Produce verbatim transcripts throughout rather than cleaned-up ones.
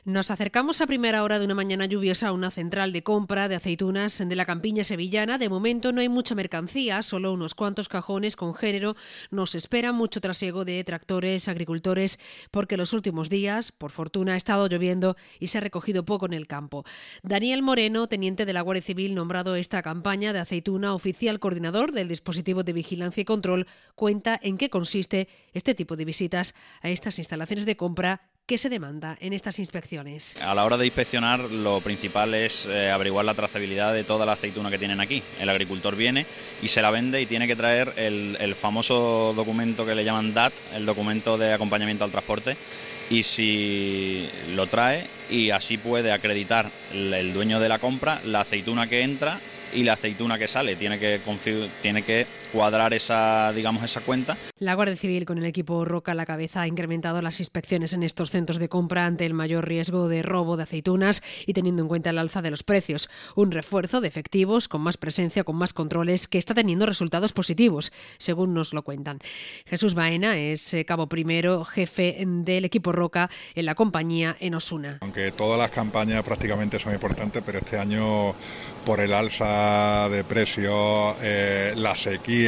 Nos acercamos a primera hora de una mañana lluviosa a una central de compra de aceitunas de la campiña sevillana. De momento no hay mucha mercancía, solo unos cuantos cajones con género. Nos espera mucho trasiego de tractores, agricultores, porque los últimos días, por fortuna, ha estado lloviendo y se ha recogido poco en el campo. Daniel Moreno, teniente de la Guardia Civil, nombrado esta campaña de aceituna oficial coordinador del dispositivo de vigilancia y control, cuenta en qué consiste este tipo de visitas a estas instalaciones de compra. ¿Qué se demanda en estas inspecciones? A la hora de inspeccionar, lo principal es eh, averiguar la trazabilidad de toda la aceituna que tienen aquí. El agricultor viene y se la vende y tiene que traer el, el famoso documento que le llaman D A T, el documento de acompañamiento al transporte, y si lo trae, y así puede acreditar el, el dueño de la compra la aceituna que entra y la aceituna que sale. Tiene que, tiene que cuadrar esa, digamos, esa cuenta. La Guardia Civil, con el equipo Roca a la cabeza, ha incrementado las inspecciones en estos centros de compra ante el mayor riesgo de robo de aceitunas y teniendo en cuenta el alza de los precios. Un refuerzo de efectivos, con más presencia, con más controles, que está teniendo resultados positivos, según nos lo cuentan. Jesús Baena es cabo primero, jefe del equipo Roca en la compañía en Osuna. Aunque todas las campañas prácticamente son importantes, pero este año, por el alza de precios, eh, la sequía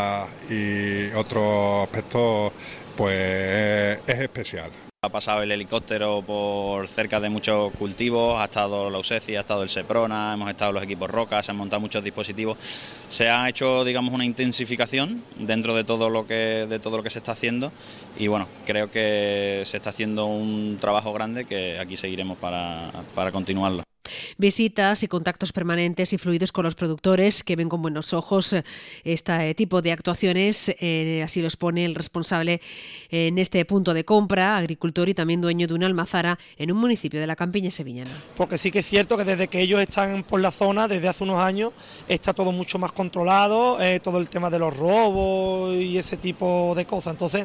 y otros aspectos, pues es especial. Ha pasado el helicóptero por cerca de muchos cultivos, ha estado la UCECI, ha estado el SEPRONA, hemos estado los equipos Roca, se han montado muchos dispositivos. Se ha hecho, digamos, una intensificación dentro de todo lo que de todo lo que se está haciendo y bueno, creo que se está haciendo un trabajo grande que aquí seguiremos para, para continuarlo. Visitas y contactos permanentes y fluidos con los productores que ven con buenos ojos este tipo de actuaciones, eh, así lo expone el responsable en este punto de compra, agricultor y también dueño de una almazara en un municipio de la campiña sevillana. Porque sí que es cierto que desde que ellos están por la zona, desde hace unos años, está todo mucho más controlado, eh, todo el tema de los robos y ese tipo de cosas. Entonces,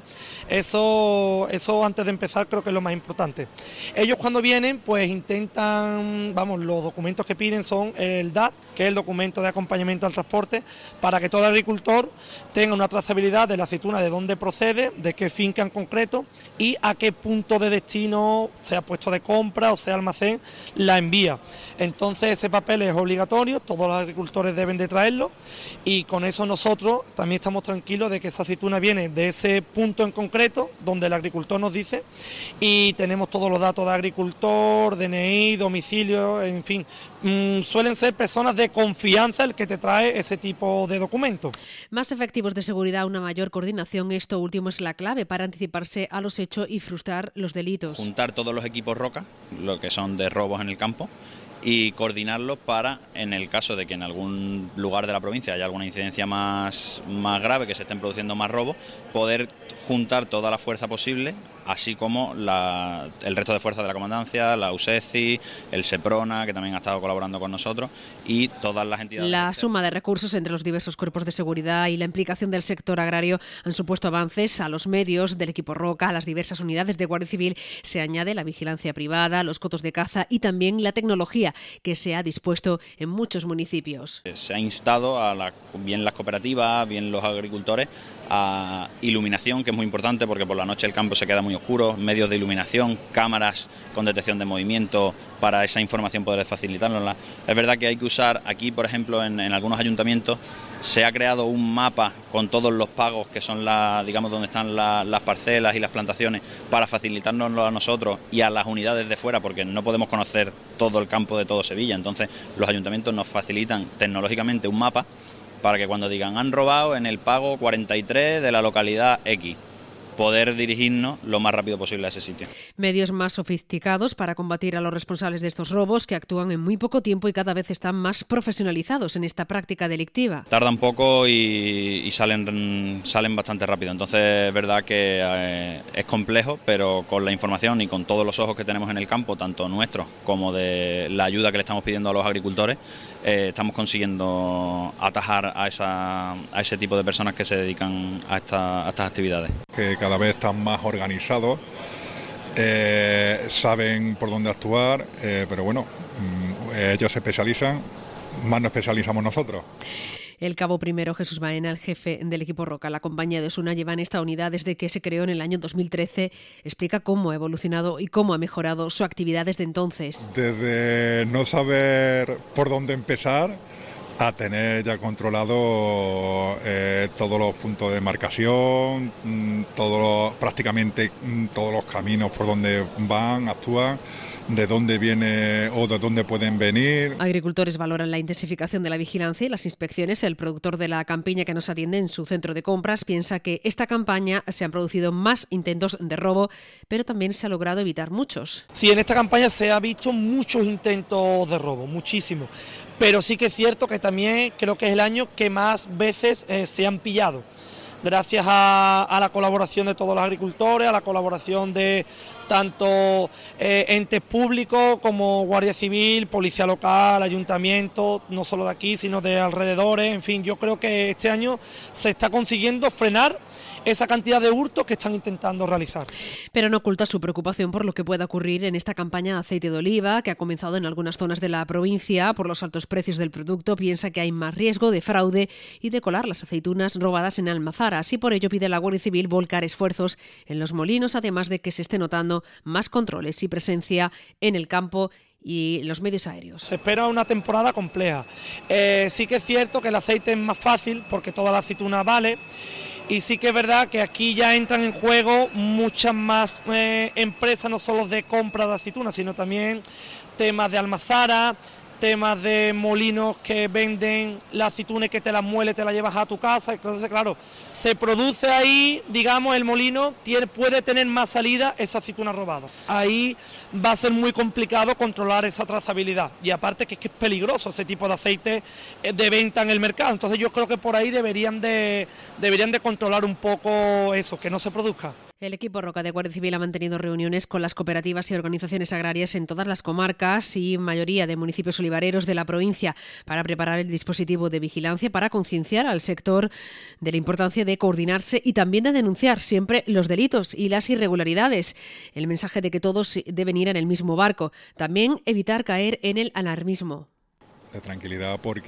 eso, eso antes de empezar creo que es lo más importante. Ellos cuando vienen, pues intentan, vamos, los documentos que piden son el D A T, que es el documento de acompañamiento al transporte, para que todo agricultor tenga una trazabilidad de la aceituna, de dónde procede, de qué finca en concreto y a qué punto de destino, sea puesto de compra o sea almacén, la envía. Entonces ese papel es obligatorio, todos los agricultores deben de traerlo y con eso nosotros también estamos tranquilos de que esa aceituna viene de ese punto en concreto donde el agricultor nos dice y tenemos todos los datos de agricultor, D N I, domicilio, en fin, mmm, suelen ser personas de confianza el que te trae ese tipo de documentos. Más efectivos de seguridad, una mayor coordinación, esto último es la clave para anticiparse a los hechos y frustrar los delitos. Juntar todos los equipos Roca, lo que son de robos en el campo, y coordinarlos para, en el caso de que en algún lugar de la provincia haya alguna incidencia más, más grave, que se estén produciendo más robos, poder juntar toda la fuerza posible, así como la, el resto de fuerzas de la comandancia, la UCECI, el SEPRONA, que también ha estado colaborando con nosotros, y todas las entidades. La suma de recursos entre los diversos cuerpos de seguridad y la implicación del sector agrario han supuesto avances. A los medios del equipo Roca, a las diversas unidades de Guardia Civil, se añade la vigilancia privada, los cotos de caza y también la tecnología que se ha dispuesto en muchos municipios. Se ha instado a la, bien las cooperativas, bien los agricultores, a iluminación, que es muy importante porque por la noche el campo se queda muy oscuro, medios de iluminación, cámaras con detección de movimiento para esa información poder facilitarla. Es verdad que hay que usar aquí, por ejemplo, en, en algunos ayuntamientos se ha creado un mapa con todos los pagos que son la, digamos, donde están la, las parcelas y las plantaciones para facilitárnoslo a nosotros y a las unidades de fuera, porque no podemos conocer todo el campo de todo Sevilla. Entonces los ayuntamientos nos facilitan tecnológicamente un mapa para que cuando digan han robado en el pago cuarenta y tres de la localidad X, poder dirigirnos lo más rápido posible a ese sitio. Medios más sofisticados para combatir a los responsables de estos robos que actúan en muy poco tiempo y cada vez están más profesionalizados en esta práctica delictiva. Tardan poco y, y salen, salen bastante rápido, entonces es verdad que eh, es complejo, pero con la información y con todos los ojos que tenemos en el campo, tanto nuestros como de la ayuda que le estamos pidiendo a los agricultores, eh, estamos consiguiendo atajar a, esa, a ese tipo de personas que se dedican a, esta, a estas actividades. Que cada vez están más organizados, eh, saben por dónde actuar, eh, pero bueno, ellos se especializan, más nos especializamos nosotros. El cabo primero Jesús Baena, el jefe del equipo Roca. La compañía de Osuna lleva en esta unidad desde que se creó en el año dos mil trece. Explica cómo ha evolucionado y cómo ha mejorado su actividad desde entonces. Desde no saber por dónde empezar a tener ya controlado eh, todos los puntos de marcación, todos los, prácticamente todos los caminos por donde van, actúan, de dónde viene o de dónde pueden venir. Agricultores valoran la intensificación de la vigilancia y las inspecciones. El productor de la campiña que nos atiende en su centro de compras piensa que esta campaña se han producido más intentos de robo, pero también se ha logrado evitar muchos. Sí, en esta campaña se ha visto muchos intentos de robo, muchísimos, pero sí que es cierto que también creo que es el año que más veces eh, se han pillado. Gracias a, a la colaboración de todos los agricultores, a la colaboración de tanto eh, entes públicos como Guardia Civil, Policía Local, Ayuntamiento, no solo de aquí, sino de alrededores. En fin, yo creo que este año se está consiguiendo frenar esa cantidad de hurtos que están intentando realizar. Pero no oculta su preocupación por lo que pueda ocurrir en esta campaña de aceite de oliva, que ha comenzado en algunas zonas de la provincia por los altos precios del producto. Piensa que hay más riesgo de fraude y de colar las aceitunas robadas en Almazara. Así, por ello, pide a la Guardia Civil volcar esfuerzos en los molinos, además de que se esté notando más controles y presencia en el campo y los medios aéreos. Se espera una temporada compleja. Eh, sí que es cierto que el aceite es más fácil porque toda la aceituna vale. Y sí que es verdad que aquí ya entran en juego muchas más eh, empresas, no solo de compra de aceitunas, sino también temas de almazara, temas de molinos que venden la aceituna y que te la muele, te la llevas a tu casa. Entonces, claro, se produce ahí, digamos, el molino tiene, puede tener más salida esa aceituna robada. Ahí va a ser muy complicado controlar esa trazabilidad. Y aparte que es que es peligroso ese tipo de aceite de venta en el mercado. Entonces yo creo que por ahí deberían de, deberían de controlar un poco eso, que no se produzca. El equipo Roca de Guardia Civil ha mantenido reuniones con las cooperativas y organizaciones agrarias en todas las comarcas y mayoría de municipios olivareros de la provincia para preparar el dispositivo de vigilancia, para concienciar al sector de la importancia de coordinarse y también de denunciar siempre los delitos y las irregularidades. El mensaje de que todos deben ir en el mismo barco. También evitar caer en el alarmismo. De tranquilidad, porque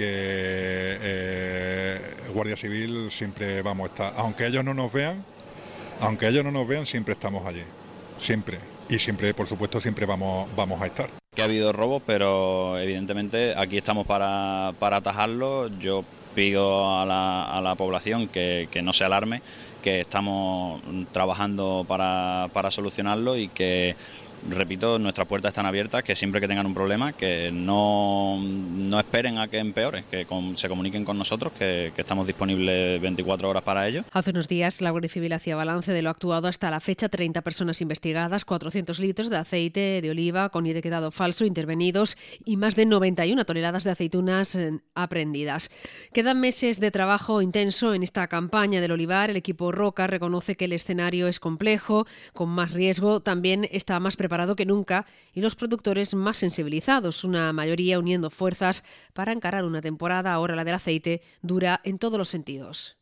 eh, Guardia Civil siempre vamos a estar, aunque ellos no nos vean, Aunque ellos no nos vean, siempre estamos allí, siempre. Y siempre, por supuesto, siempre vamos, vamos a estar. Que ha habido robos, pero evidentemente aquí estamos para, para atajarlo. Yo pido a la, a la población que, que no se alarme, que estamos trabajando para, para solucionarlo y que, repito, nuestras puertas están abiertas, que siempre que tengan un problema, que no, no esperen a que empeore, que con, se comuniquen con nosotros, que, que estamos disponibles veinticuatro horas para ello. Hace unos días la Guardia Civil hacía balance de lo actuado hasta la fecha: treinta personas investigadas, cuatrocientos litros de aceite de oliva con etiquetado falso intervenidos y más de noventa y una toneladas de aceitunas aprehendidas. Quedan meses de trabajo intenso en esta campaña del olivar. El equipo Roca reconoce que el escenario es complejo, con más riesgo, también está más preparado que nunca y los productores más sensibilizados, una mayoría uniendo fuerzas para encarar una temporada, ahora la del aceite, dura en todos los sentidos.